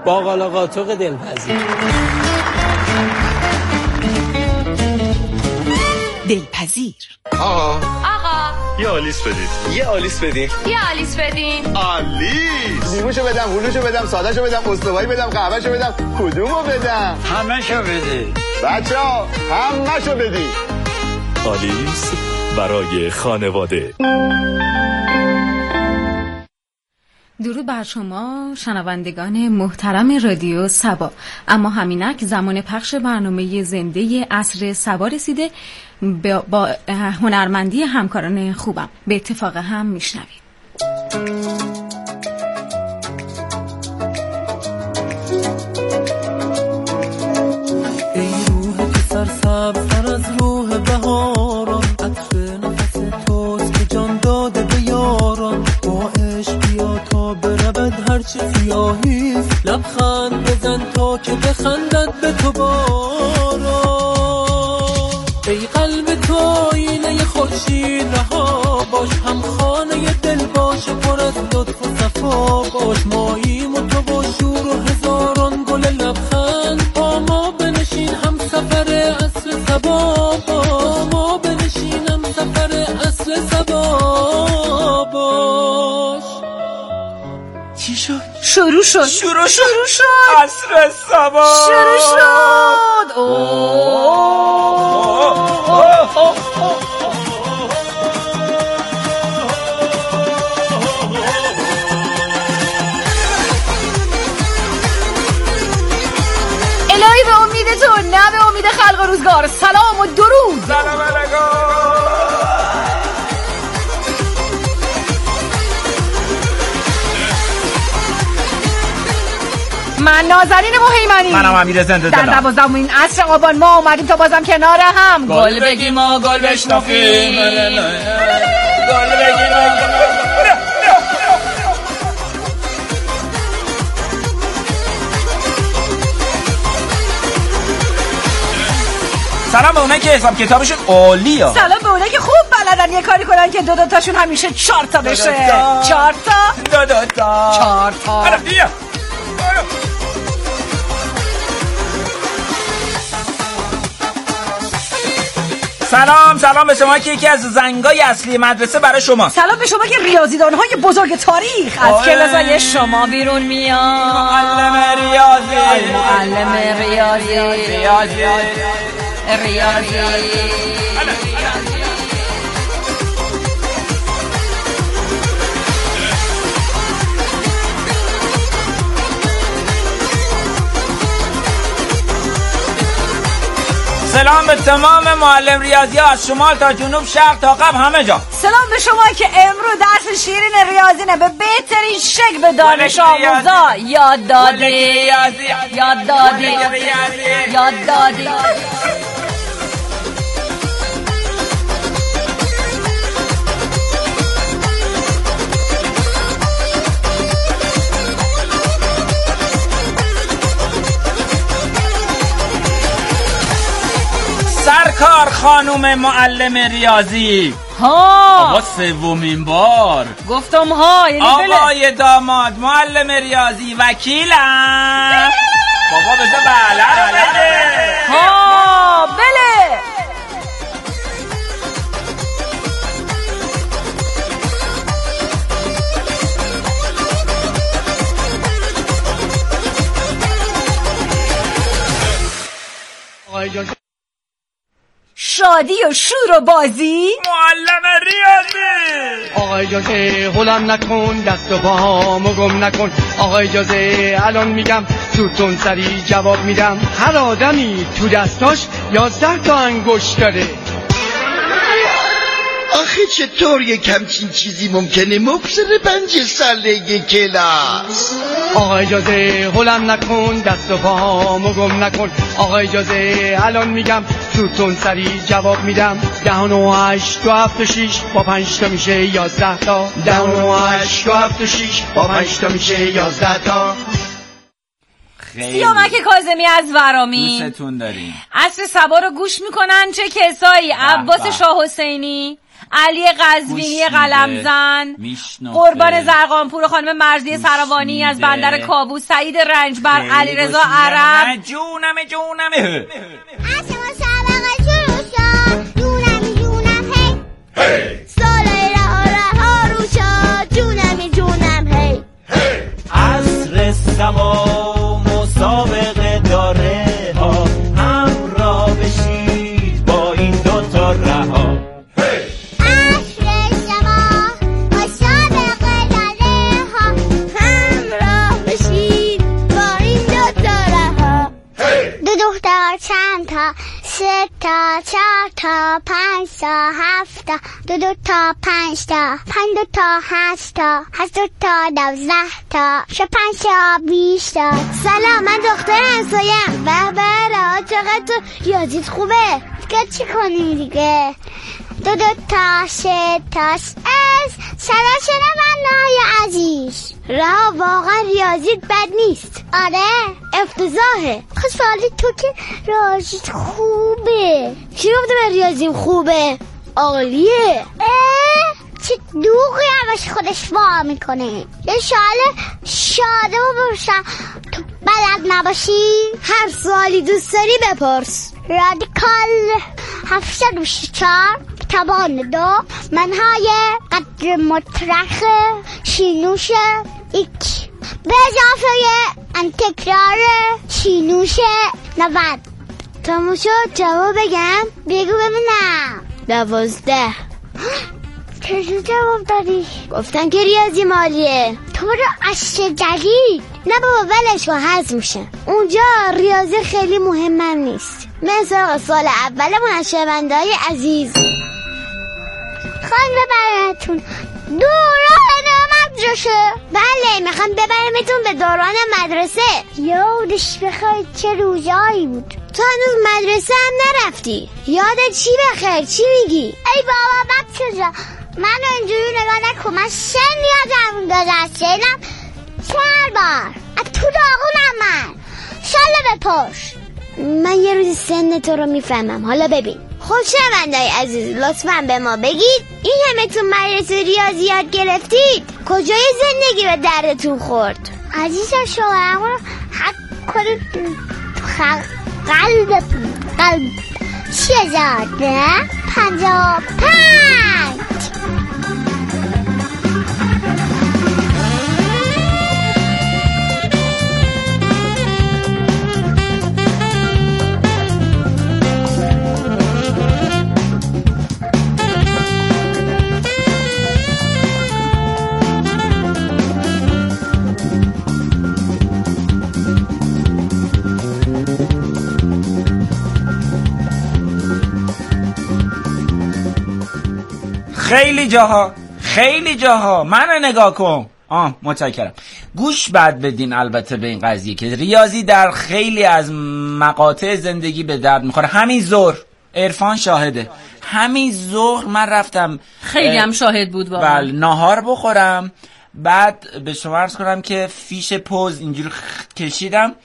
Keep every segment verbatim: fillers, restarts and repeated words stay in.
باقالا قاتق دلپذیر. دلپذیر. آقا آقا یه آلیس بدید. یه آلیس بدین. یه آلیس بدین. آلیس. لیموشو بدم، هلوشو بدم، سادهشو بدم، استوایی بدم، قهوهشو بدم، کدومو بدم؟ همه‌شو بده. بچه‌ها همه‌شو بدید. آلیس برای خانواده. درود بر شما شنوندگان محترم رادیو سبا. اما همینک زمان پخش برنامه زنده عصر سبا رسیده. با هنرمندی همکاران خوبم به اتفاق هم میشنویم. ای روح که سرسبزتر از روح بهاران، عطر نفس توست که جان داده به یاران. با عشق بیا تا برود هرچی سیاهیست، لبخند بزن تا که بخندد به تو باران. ای قلب تو آینه خورشید رها باش، هم خانه دل باش، پر از لطف و صفا باش. ماییم و تو با شور و هزاران گل لبخند، با ما بنشین هم سفر عصر صبا، با ما بنشین هم سفر عصر صبا باش. چی شد؟ شروع شد شروع شد شروع شد عصر صبا شروع شد. الهی به امید تو، نه به امید خلق و روزگار. سلام و درود. سلام علیکم. من نازنین مهیمنی. منم امیر زنده دلم. در دوازدهمین عصر آبان ما اومدیم تا بازم کنار هم گل بگیم و گل بشنفیم. گل بگیم. سلام به اونایی که حساب کتابشون عالیه. سلام به اونایی که خوب بلدن یه کاری کنن که دو دو تاشون همیشه چهار تا بشه. چهار تا دو دو تا چهار تا. سلام سلام به شما که یکی از زنگای اصلی مدرسه برای شما. سلام به شما که ریاضیدان‌های بزرگ تاریخ از کلاسای شما بیرون میان. معلم ریاضی معلم ریاضی ریاضی ریاضی سلام به تمام معلم ریاضی ها از شمال تا جنوب، شرق تا غرب، همه جا. سلام به شما که امروز درس شیرین ریاضی نه به بهترین شکل به دانش آموزا یاد دادی یاد دادی یاد دادی. سرکار خانوم معلم ریاضی. ها آقا سومین بار گفتم ها، یعنی بله. آقای داماد معلم ریاضی وکیلم. بابا بذار بله بله ها بله. شادی و شور و بازی معلم ریاضی. آقا اجازه هلم نکن، دست و پاهامو گم نکن. آقا اجازه الان میگم زودتون سری جواب میدم. هر آدمی تو دستاش یازده تا انگشت داره. آخه چطور یک همچین چیزی ممکنه مبصر پنج ساله کلاس؟ آقا اجازه هلم نکن، دست و پاهامو گم نکن. آقا اجازه الان میگم زودتون سری جواب میدم. دهن و هشت دو هفت و شیش با پنج تا میشه یازده تا. دهن و هشت دو هفت و شیش با پنج تا میشه یازده تا. سیامک کاظمی از ورامی دوستتون داریم. عصر سبا رو گوش میکنن چه کسایی؟ عباس شاه حسینی، علی قزوینی قلمزن، قربان زرقانپور خانم مرضیه سراوانی از بندر کابوس، سعید رنجبر، علیرضا عرب. جونم جونم عصر سبا مسابقه داره ها، همراه بشید با این دوتا رها. عصر سبا مسابقه داره ها، همراه بشید با این دوتا رها. دو دختر چند تا، سه تا، چهار تا، پنج تا، هفت تا، دو دو تا، پنج تا، پنج دو تا، هشت تا، هشت دو تا، دوزده تا، شو پنج تا، بیش تا. سلام، من دختر همسایم. به به رها، چقدر تو ریاضیت خوبه. دیگه چی کنیم دیگه؟ دو دو تا، سه تاش از سلام شنونده های عزیز. رها، واقعا ریاضیت بد نیست. آره افتضاحه. خب سوالی تو که ریاضیت خوبه. کی گفته من ریاضیم خوبه؟ عالیه. اه چه دوغی همش خودش وا میکنه. یه سوال شاده و برسم، تو بلد نباشی؟ هر سوالی دوست داری بپرس. رادیکال هفتصد و بیست و چهار توان دو منهای قدر مطرح شینوش ایک به اضافه انتکرار شینوش نود. تموم شد؟ جواب بگم؟ بگو ببینم. دوازده. چجور جواب دادی؟ گفتن که ریاضی مالیه. تو برو اصل جدید. نه بابا ولش کن، حذف میشه. اونجا ریاضی خیلی مهمم نیست. مثل سال اولمون از شنونده‌های عزیز. خواهیم ببرمتون دوران مدرسه. بله میخوام ببرمتون به دوران مدرسه. یادش بخیر چه روزایی بود. تو هنوز مدرسه هم نرفتی. یادت چی بخیر؟ چی میگی؟ ای بابا بچه جا، من اینجوری نگاه نکن. من سن یادم گذشته. اینم چهار بار از تو داغونم. من ساله بپرس. من یه روز سن تو رو میفهمم. حالا ببین، خب شنونده‌های عزیز لطفاً به ما بگید این همه تو مدرسه ریاضی یاد گرفتید، کجای زندگی به دردتون خورد؟ عزیزم شما حق کنید قلب قلب چیه زاده؟ پنجاه پنج. خیلی جاها خیلی جاها منو نگاه کن. آه متشکرم. گوش بد بدین البته به این قضیه که ریاضی در خیلی از مقاطع زندگی به درد میخوره. همین ظهر عرفان شاهده، همین ظهر من رفتم خیلی هم شاهد بود واقعا. بله ناهار بخورم، بعد به شما عرض کنم که فیش پوز اینجوری کشیدم،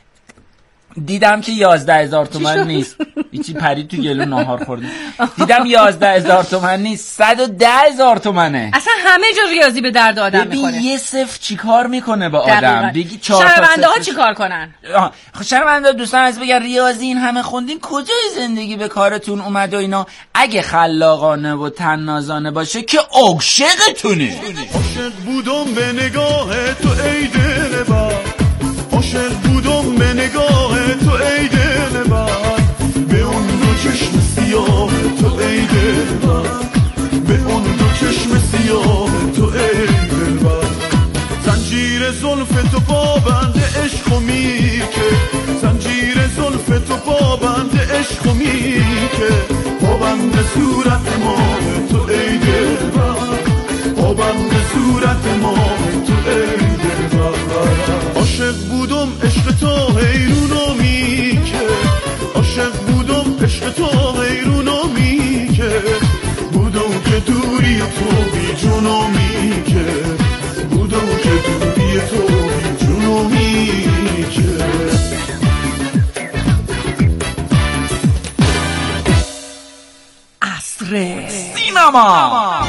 دیدم که یازده هزار تومن نیست. ایچی پرید تو گلو ناهار خوردم، دیدم یازده هزار تومن نیست، صد و ده هزار تومنه. اصلا همه جا ریاضی به درد آدم میکنه. ببین یه صفر چی کار میکنه با آدم. بگی چهار شنونده ها چی کار کنن؟ خب شنونده ها دوستان از بگن ریاضی این همه خوندین کجای زندگی به کارتون اومد و اینا؟ اگه خلاقانه و تنازانه باشه که عاشقتونه. عاشق بودم به نگاه تو ای دل من، عاشق بودم به نگاه تو ای دل من، به اون دو چشم سیاه تو ای دل من، به اون دو چشم سیاه تو ای دل من. زنجیر زلف تو پابند عشق و میکه، زنجیر زلف تو پابند عشق و میکه، پابند صورت ما تو ای دل من، پابند صورت ما تو ای دل من. عاشق بودم عشق تو حیرونو میکه، عاشق بودم عشق تو حیرونو میکه، بودم که دوری تو بی جونو میکه، بودم که دوری تو بی جونو میکه. عصر سینما سینما.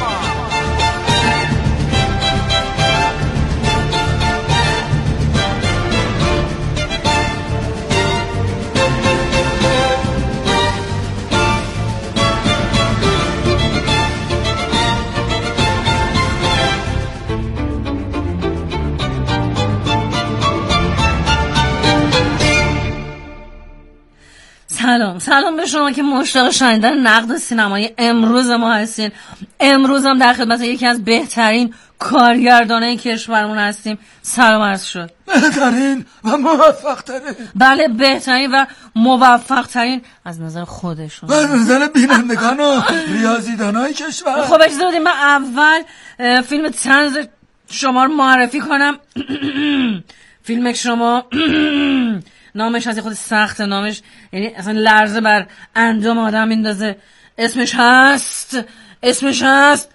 سلام سلام به شما که مشتاق شنیدن نقد سینمایی امروز ما هستین. امروز هم در خدمت یکی از بهترین کارگردانای کشورمون هستیم. سلام عرض شد. بهترین و موفق ترین. بله بهترین و موفق ترین از نظر خودشون، از نظر بینندگان و ریاضیدانای کشور. خب اجازه بدید من اول فیلم طنز شما رو معرفی کنم. فیلم شما نامش از خود سخته، نامش یعنی اصلا لرزه بر اندام آدم میندازه. اسمش هست اسمش هست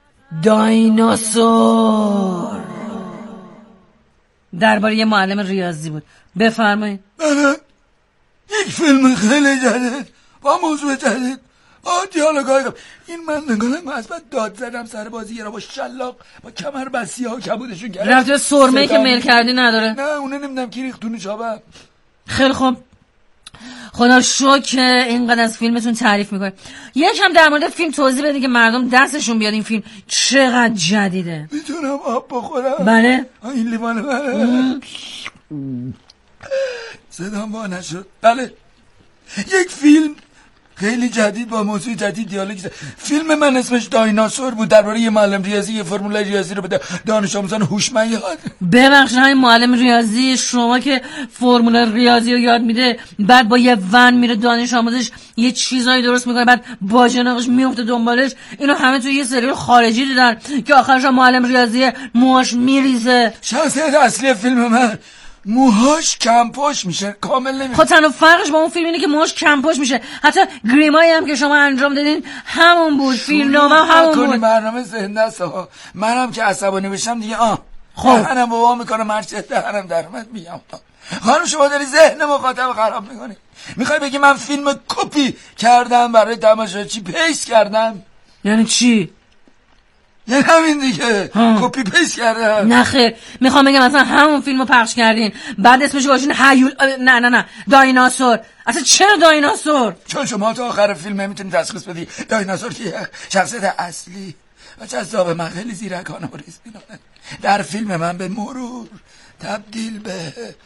دایناسور. درباره یه معلم ریاضی بود. بفرمایید. بله یک فیلم خیلی جدید با موضوع جدید با دیالوگای این من نگاه مثبت داد زدم سر بازی را با شلاق با کمر بسیه ها کبودشون کرد. رفته سرمه‌ای که میل کردی نداره. نه اونه نمیدونم کی ریختونی چابم. خیلی خوب خدا شکر که اینقدر از فیلمتون تعریف میکنه. یکم در مورد فیلم توضیح بدین که مردم دستشون بیاد این فیلم چقدر جدیده. میتونم آب بخورم؟ بله. این لیوان بله. صدام وا نشد. بله یک فیلم خیلی جدید با موضوع جدید دیالوگ. فیلم من اسمش دایناسور بود، درباره یه معلم ریاضی یه فرمول ریاضی رو به دانش آموزان هوشمند یاد. ببخشید همین معلم ریاضی شما که فرمول ریاضی رو یاد میده بعد با یه ون میره دانش آموزش یه چیزایی درست میکنه بعد باجناقش میفته دنبالش. اینو همه تو یه سریال خارجی دیدن که آخرش معلم ریاضی موهاش میریزه. شخصیت اصلی فیلم من موهاش کمپوش میشه، کامل نمیشه. خب تنها فرقش با اون فیلم اینه که موهاش کمپوش میشه. حتی گریمایی هم که شما انجام دادین همون بود، فیلمنامه همون بود. برنامه زنده است ها. منم که عصبانی بشم دیگه آه خب دهنم بابا میکنم هر چه دهنم در اومد میگم. خانم شما داری ذهن مخاطب خراب میکنی. میخوای بگی من فیلم کپی کردم برای تماشاچی پیست کردم؟ یعنی چی؟ یعنی همین دیگه کپی پیست کردم. نه خیر میخوام بگم مثلا همون فیلمو پخش کردین بعد اسمش گذاشتین هیول. نه نه نه دایناسور. اصلا چرا دایناسور؟ چون شما تا آخر فیلم میتونید تشخیص بدی دایناسور کیه. شخصیت اصلی و جذاب من خیلی زیرکانه و ریزبینانه در فیلم من به مرور تبدیل به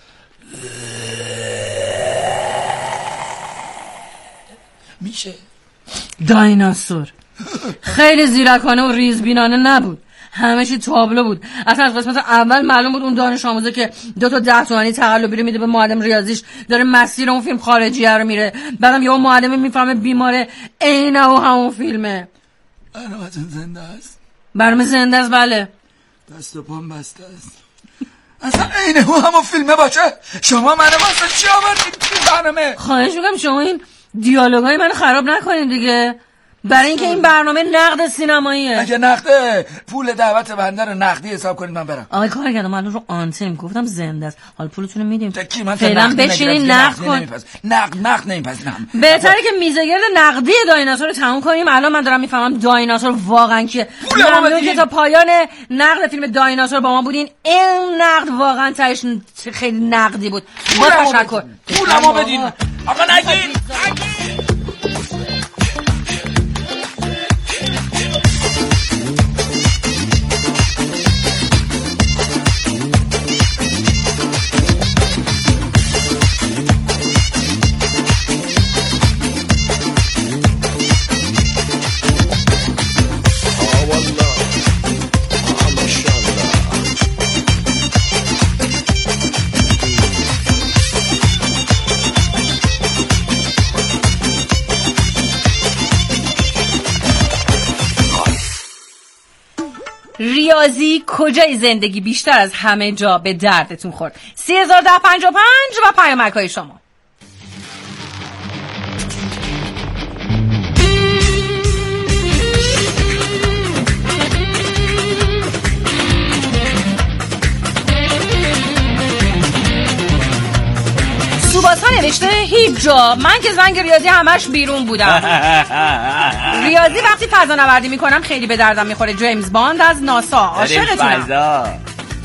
میشه. دایناسور خیلی زیرکانه و ریزبینانه نبود، همه چی تابلو بود. اصلا از قسمت اول معلوم بود اون دانش آموزه که دو تا ده تومانی تقلبی رو میده به معلم ریاضیش داره مسیر اون فیلم خارجی رو میره. بعدم یه اون معلم میفهمه بیماره. عین و همون فیلمه. برنامه‌تون زنده است؟ برنامه زنده است بله. دست و پام بسته است. اصلا عین و همون فیلمه باشه. شما منو واسه چی آوردید تو برنامه؟ خواهش میکنم شما این دیالوگای منو خراب نکنید دیگه، برای اینکه این برنامه نقد سینماییه. اگه نقده پول دعوت بنده رو نقدی حساب کنید من برم. آقای کارگردان من رو آنتن گفتم زنده است، حالا پولتون رو میدیم. فعلا بشینین نقد کن. نقد نقد نمیپذیرم. بهتره که میزگرد نقدی دایناسور رو تموم کنیم. الان من دارم میفهمم دایناسور واقعا کیه. ممنون که تا پایان نقد فیلم دایناسور با ما بودین. این نقد واقعا تاش خیلی نقدی بود. با تشکر. پولمو بدین. آقا نگین. ریاضی کجای زندگی بیشتر از همه جا به دردتون خورد؟ سی هزار ده پنجاه و پنج و پیامک های شما. روباسا نوشته هیچ جا، من که زنگ ریاضی همش بیرون بودم. ریاضی وقتی فضانوردی میکنم خیلی به دردم میخوره. جیمز باند از ناسا. عاشقتونم.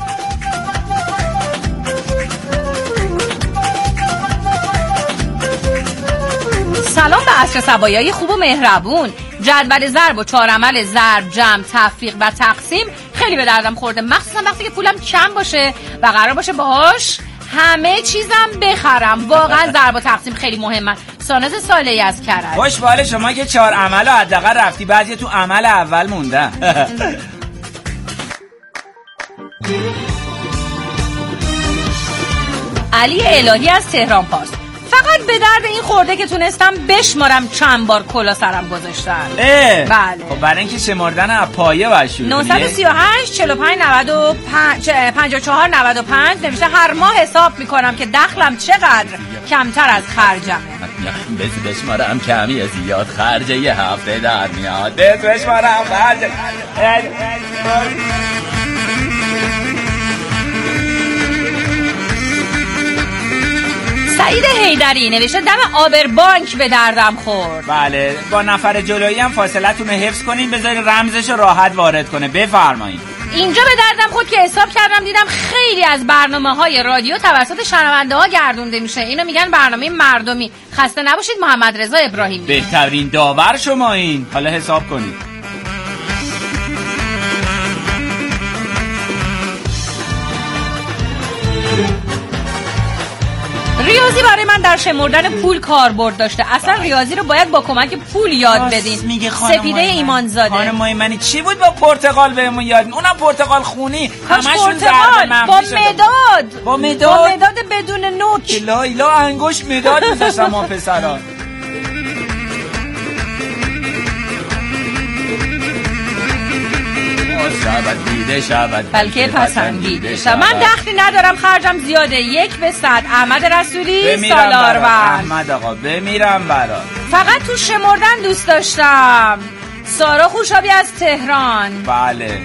سلام به عصر صبایای خوب و مهربون. جدول ضرب و چهار عمل ضرب، جمع، تفریق و تقسیم خیلی به دردم خورده، مخصوصا وقتی که پولم کم باشه و قرار باشه باهاش همه چیزم بخرم. واقعا ضرب و تقسیم خیلی مهمه. ساناز صالحی از کرج. خوش باله شما که چهار عمل رو حداقل رفتی، بعضی تو عمل اول موندن. علی الهی از تهران پارس. فقط به درد این خورده که تونستم بشمارم چند بار کلا سرم گذاشتن. اه بله. خب برای اینکه شمردن از پایه باید شروع کنی. نه سه هشت چهل و پنج نود و پنج پنجاه و چهار نود و پنج نوشته هر ماه حساب میکنم که دخلم چقدر کمتر از خرجمه. بس بشمارم کمی زیاد خرج یه هفته در میاد. بس بشمارم خرج. سعید حیدری نوشته دم آبربانک به دردم خورد. بله با نفر جلویی هم فاصلتون رو حفظ کنین، بذارین رمزش رو راحت وارد کنه. بفرمایید. اینجا به دردم خورد که حساب کردم دیدم خیلی از برنامه‌های رادیو توسط شنونده‌ها گردونده میشه. اینو میگن برنامه مردمی. خسته نباشید. محمد رضا ابراهیمی. بهترین داور شما این. حالا حساب کنید. ریاضی برای من در شمردن پول کاربرد داشته. اصلا ریاضی رو باید با کمک پول یاد بدین. سپیده ایمانزاده. خانم منی چی بود با پرتقال بهمون یاد؟ اونم پرتقال خونی. همشون پرتقال با مداد. با مداد. با مداد بدون نوک. لا الا انگشت مداد میذاشتن ما پسران. شبت دیده شبت بلکه پسندیده شبت. من دخلی ندارم، خرجم زیاده. یک به صد. احمد رسولی سالاروند. احمد آقا بمیرم برات. فقط تو شمردن دوست داشتم. سارا خوشابی از تهران. بله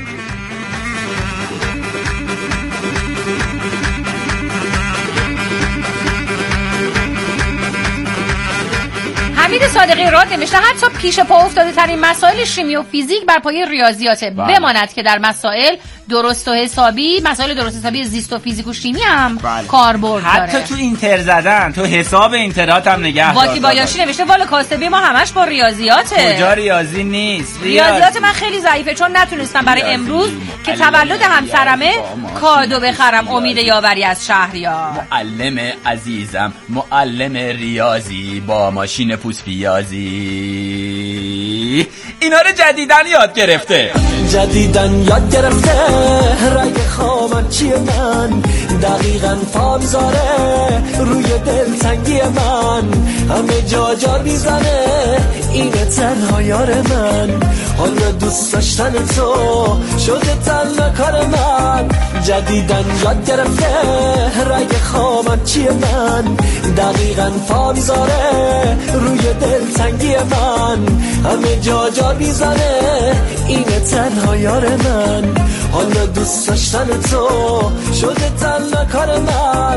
حمید صادقی راد نوشته حتی پیش پا افتاده ترین مسائل شیمی و فیزیک بر پایه ریاضیاته. بله. بماند که در مسائل درست و حسابی، مسائل درست حسابی زیست و فیزیک و شیمی هم بله. کاربرد داره. حتی تو اینتر زدن، تو حساب اینترات هم نگه دار. واتی بایاشی نوشته والا کاسبی ما همش با ریاضیاته. کجا ریاضی نیست؟ ریاضی. ریاضیات من خیلی ضعیفه چون نتونستم برای امروز که تولد همسرمه کادو بخرم. امید یاوری از شهریار. معلم عزیزم معلم ریاضی با ماشین پوست پیازی اینا رو جدیدن یاد گرفته. جدیدن یاد گرفته رگ خامت چیه من دقیقاً پا میذاره روی دلتنگی من همه جا جار میزنه اینه تنها یار من حالا دوست داشتن تو شده تنها کار من. جدیدن یاد گرفته رگ خامت چیه من دقیقاً پا میذاره روی دلتنگی من همه جا جار میزنه اینه تنها یار من حالا دوست داشتن تو شده تنها کار من.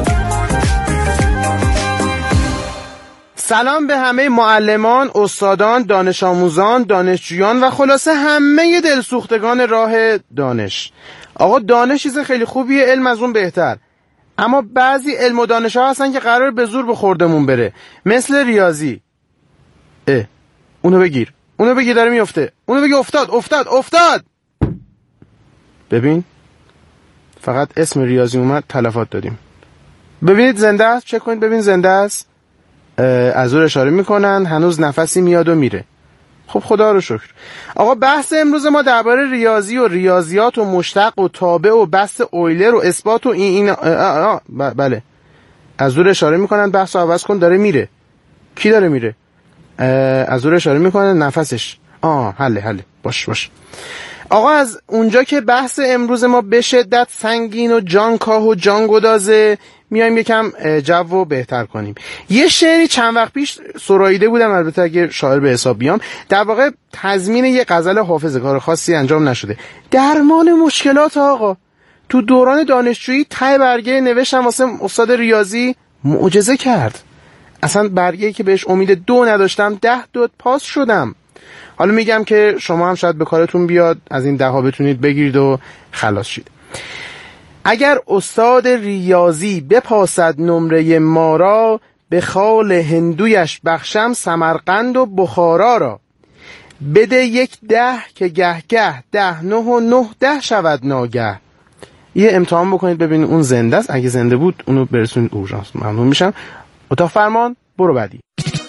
سلام به همه معلمان، استادان، دانش آموزان، دانشجویان و خلاصه همه دلسوختگان راه دانش. آقا دانش چیز خیلی خوبیه، علم از اون بهتر. اما بعضی علم و دانش ها هستن که قرار به زور به خوردمون بره، مثل ریاضی. اه اونو بگیر، اونو بگیر داره میفته، اونو بگیر افتاد افتاد افتاد. ببین فقط اسم ریاضی اومد تلفات دادیم. ببینید زنده است، چک کنید ببین زنده است. از اون اشاره میکنن هنوز نفسی میاد و میره. خب خدا رو شکر. آقا بحث امروز ما درباره ریاضی و ریاضیات و مشتق و تابع و بحث اویلر و اثبات و این این آه آه بله از اون اشاره میکنن بحث رو عوض کن داره میره. کی داره میره؟ از اون اشاره میکنن نفسش. آه حله حله باش باش. آقا از اونجا که بحث امروز ما به شدت سنگین و جان کاه و جان گدازه میایم یکم جو بهتر کنیم. یه شعری چند وقت پیش سراییده بودم، البته اگه شاعر به حساب بیام، در واقع تضمین یه غزل حافظ، کار خاصی انجام نشده. درمان مشکلات آقا تو دوران دانشجویی ته برگه نوشتم واسه استاد ریاضی، معجزه کرد. اصلا برگه‌ای که بهش امید دو نداشتم ده داد پاس شدم. حالا میگم که شما هم شاید به کارتون بیاد از این ده ها بتونید بگیرید و خلاص شید. اگر استاد ریاضی بپاسد نمره ما را، به خال هندویش بخشم سمرقند و بخارا را. بده یک ده که گه گه ده نه و نه ده شود ناگه. یه امتحان بکنید ببینید اون زنده است، اگه زنده بود اونو برسونید اورژانس. ممنون میشم. اتاق فرمان برو بعدی.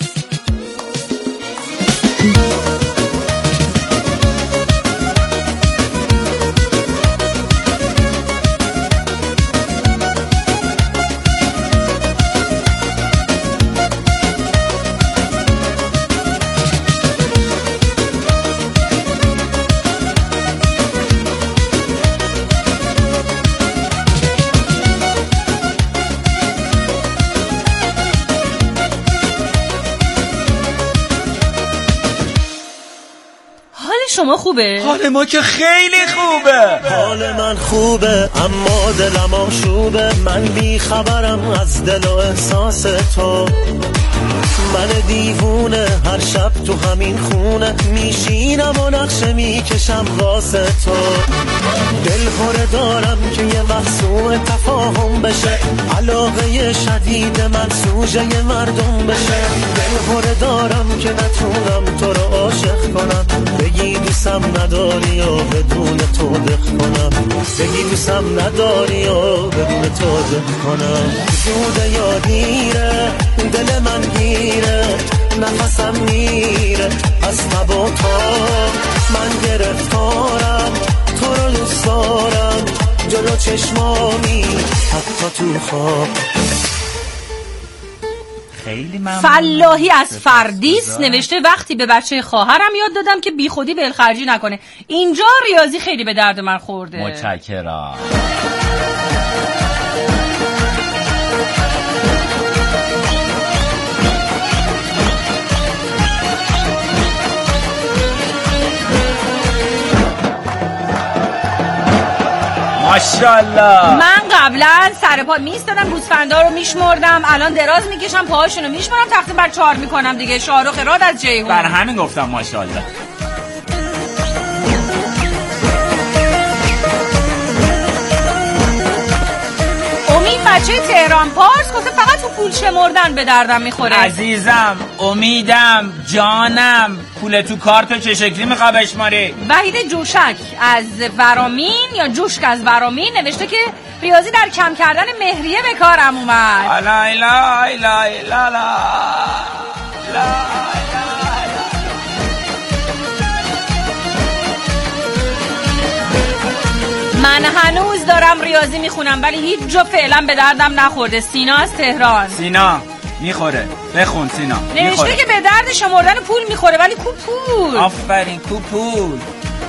شما خوبه؟ حال ما که خیلی خوبه. حال من خوبه اما دلم آشوبه. من بی خبرم از دل و احساس تو. من دیوونه هر شب تو همین خونه میشینم و نقشه میکشم واسه تو. دل پره دارم که یه مخصوع تفاهم بشه. علاقه شدید من سوژه مردم بشه. دل پره دارم که نتونم تو رو عاشق کنم. بگی دوستم نداری و بدون تو دق کنم. بگی دوستم نداری و بدون تو دق کنم. زوده یا دیره دل من گیره. نفسم میره از تب و تاب. من گرفتارم تو رو دوست دارم. جلو چشمامی حتی تو خواب. خیلی ممنون. فلاحی از فردیس نوشته وقتی به بچه خواهرم یاد دادم که بی خودی ولخرجی نکنه. اینجا ریاضی خیلی به درد من خورده. متشکرم. ماشاءالله. من قبلا سر پا میستادم گوسفندا رو میشمردم، الان دراز میکشم پاهاشون رو میشمرم تقسیم بر چهار میکنم دیگه. شاهرخ راد از جیهون. بر همین گفتم ماشاءالله. امید بچه تهران پارس گفته فقط تو پول شمردن به دردم میخوره. عزیزم امیدم جانم پول تو کارت چه شکلی میخواه بشماری؟ وحید جوشک از ورامین یا جوشک از ورامین نوشته که ریاضی در کم کردن مهریه به کارم اومد. لا لا لا لا لا من هنوز دارم ریاضی میخونم ولی هیچ جا فعلا به دردم نخورده. سینا از تهران. سینا میخوره بخون سینا. نوشته که به درد شمردن پول میخوره ولی کو پول. آفرین کو پول.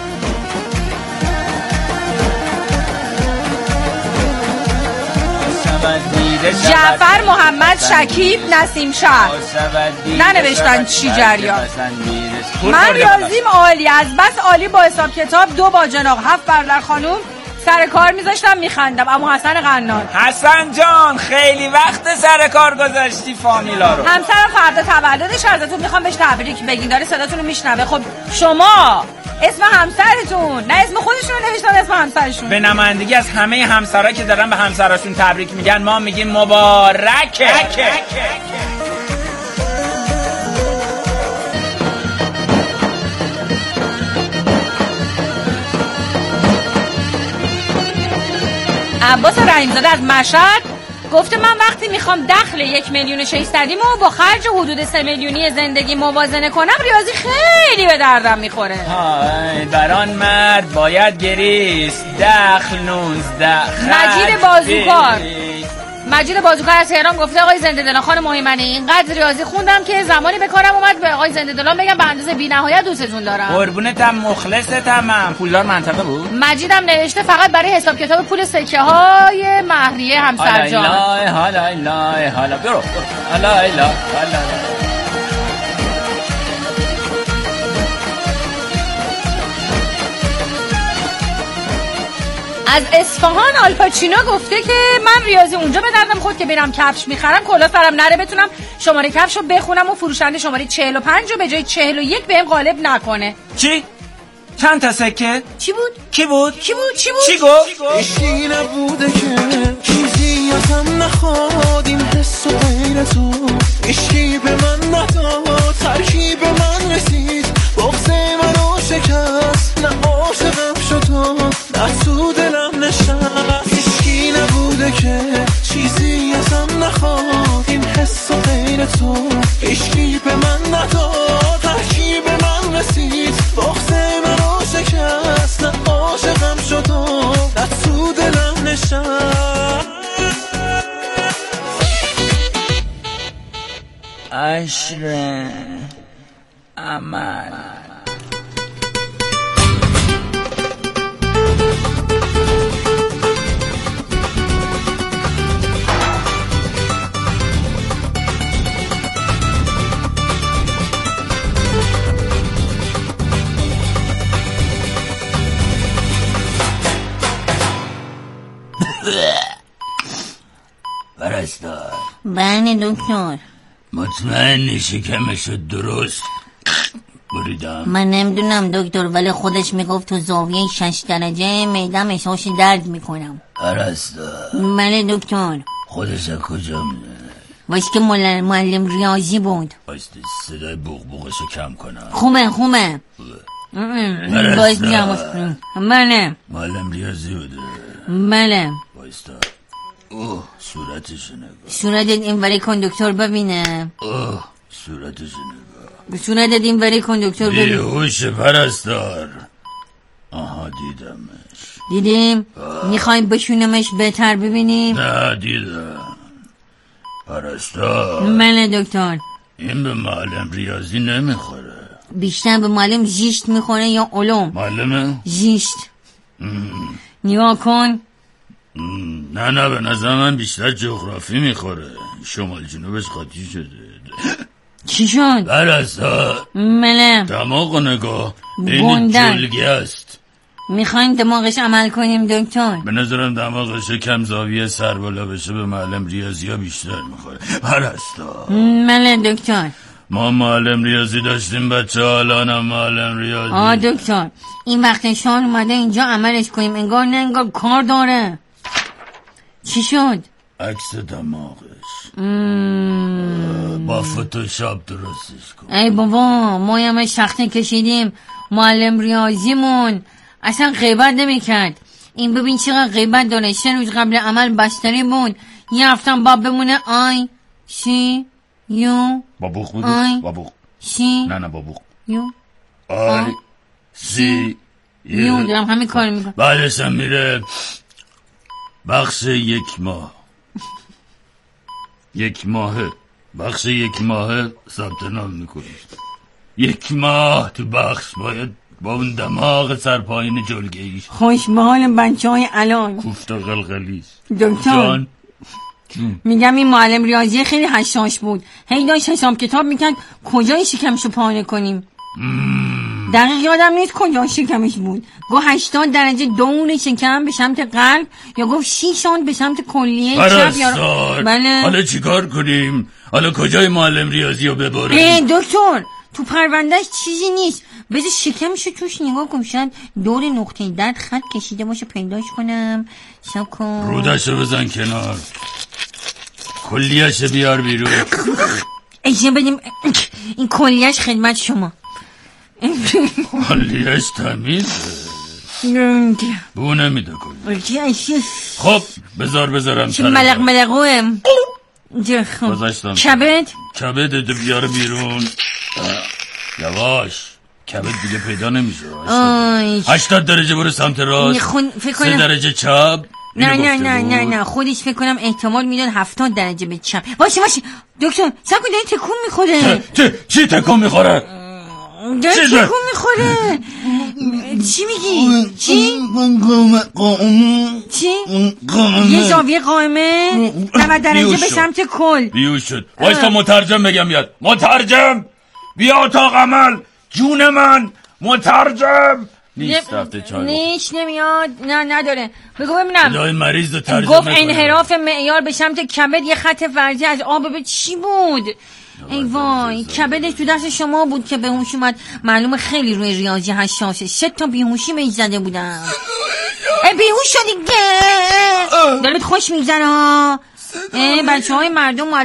جعفر محمد شکیب نسیم شهر ننوشتن چی جریان. من ریاضیم عالی از بس عالی با حساب کتاب دو با جناق هفت برادر خانوم سر کار میذاشتم میخندم. اما حسن قنات. حسن جان خیلی وقت سر کار گذاشتی فامیلا رو. همسرم فردا تولدش ازتون میخوام بهش تبریک بگین. داره صداتون رو میشنوه. خب شما اسم همسرتون نه اسم خودشون رو نوشتن اسم همسرشون. به نمایندگی از همه همسرا که دارن به همسراشون تبریک میگن ما میگیم مبارکه. عباس رحیمزاده از مشهد گفته من وقتی میخوام دخل یک میلیون و ششصدیمو با خرج حدود سه میلیونی زندگی موازنه کنم ریاضی خیلی به دردم میخوره. های بران مرد باید گریست. دخل نوزده مجید بازوکار مجید بازوکار از تهران گفته آقای زنده دلان خانم مهیمنی اینقدر ریاضی خوندم که زمانی به کارم اومد به آقای زنده دلان بگم به اندازه بی‌نهایت دوستتون دارم. قربونتم مخلصتم. پولدار منطقه بود. مجیدم نوشته فقط برای حساب کتاب پول سکه های مهریه همسر جان. حالا حالا حالا حالا برو حالا حالا حالا از اصفهان آلپاچینو گفته که من ریاضی اونجا به دردم خود که برم کفش میخرم کلا سرم نره بتونم شماره کفش رو بخونم و فروشنده شماره چهل و پنج رو به جای چهل و یک بهم غالب نکنه. چی؟ چند تا سکه؟ چی بود؟ کی بود؟ کی بود؟ چی بود؟ چی گفت؟ عشقی نبوده که چیزی ازم نخواد این حس و غیر تو، عشقی به من نداد ترکیب من رسید بغض منو شکست، نه عاشقم شد و نه تو دلم نشست. عشقی نبوده که چیزی ازم نخواد این حس و غیر تو، عشقی به من نداد ترکیب من رسید بغض منو شکست، نه عاشقم شد و نه تو دلم نشست. عشر عمل پرستار. بله دکتر. مطمئنی شکمشو درست بریدم؟ من نمیدونم دکتر، ولی خودش میگفت تو زاویه شش درجه میدم احساس درد میکنم. پرستار. بله دکتر. خودش از کجا میده؟ واسه که معلم ریاضی بود. بایستی صدای بوق بوقشو کم کنم. خوبه خوبه. باید میرم. بله. معلم ریاضی بوده؟ بله. بایستا. اوه صورتشو نگاه. صورتت این وری کندکتر ببینه. اوه صورتشو نگاه. به صورتت این وری کندکتر ببینه. بیهوش پرستار. آها دیدمش. دیدیم؟ میخوایم بشونمش بهتر ببینیم؟ نه دیدم پرستار. بله دکتر. این به معلم ریاضی نمیخوره. بیشتر به معلم زیشت میخوره یا علوم؟ معلمه؟ زیشت. نگاه کن. نه نه به نظر من بیشتر جغرافی میخوره. شمال جنوبش قاطی شده. چی شد؟ پرستار. بله. دماغ نگاه این جلگه است. میخوایم دماغش عمل کنیم دکتر؟ به نظرم دماغش کم زاویه سر بالا بشه به معلم ریاضی ها بیشتر میخوره. پرستار. بله دکتر. ما معلم ریاضی داشتیم بچه، الانم معلم ریاضی. آه دکتر این وقت شان اومده اینجا عملش کنیم، انگار نه انگار کار داره. چی شد؟ عکس دماغش با فتوشاپ درستش کن. ای بابا ما همه شخصی کشیدیم، معلم ریاضیمون اصلا غیبت نمی کرد. این ببین چقدر غیبت داره. سه روز قبل عمل بستری بود، یه هفتم باب بمونه. آی سی یو بابوخ بودو؟ بابوخ سی نه نه بابوخ یو آی سی یو دارم همین کار میکنم. بعدش هم میره بخش یک ماه. یک ماهه بخش یک ماهه ثبت نام میکنی. یک ماه تو بخش باید با اون دماغ سرپایین جلگه ایش. خوش به حال بچه های الان کوفت و غلغلیش. دکتر میگم این معلم ریاضی خیلی حساس بود، هی داشت حساب کتاب میکرد کجای شکمشو پانه کنیم. دقیق یادم نیست کجا شکمش بود. گفت هشتاد درجه دون شکم به سمت قلب، یا گفت شیشان به سمت کلیه چپ. یا بله. حالا چیکار کنیم؟ حالا کجای معلم ریاضی رو ببریم؟ دکتر تو پروندهش چیزی نیست، بذار شکمشو توش نگاه کن، شاید دور نقطه درد خط کشیده باشه پیداش کنم. سب کن رودشو بزن کنار، کلیهش بیار بیرون. ایجا بدیم این کلیهش خدمت شما. کلیهش تمیزه، بو نمیده کلیه. خب بذار بذارم چه ملق ملقوهم. گذاشتم. کبد کبد دو بیار بیرون. یواش کبد دیگه پیدا نمیشه. هشتاد درجه برو سمت راست، سه درجه چپ. نه نه نه نه نه خودش فکر کنم احتمال میداد هفتاد درجه به چپ. باشه باشه دکتر سب کن داری تکون میخوره. چی تکون میخوره؟ داری تکون میخوره. چی میگی؟ چی؟ چی؟ یه زاویه قائمه نود درجه به سمت کل. بیوش شد. وایستا مترجم بگم یاد. مترجم بیا اتاق عمل. جون من مترجم نیست رفته چای. نیش نمیاد. نه نداره. بگو ببینم. الهی مریض رو ترجمه گفت کنه. انحراف معیار به سمت کبد یه خط فرضی از آب به چی بود؟ ای وای کبدش تو دست شما بود که به هوش اومد. معلومه خیلی روی ریاضی حساسه. سه تا بیهوشی بهش زده بودم. ای بیهوش شدی دیگه. داره بهت خوش میگذره ها. بچه های مردم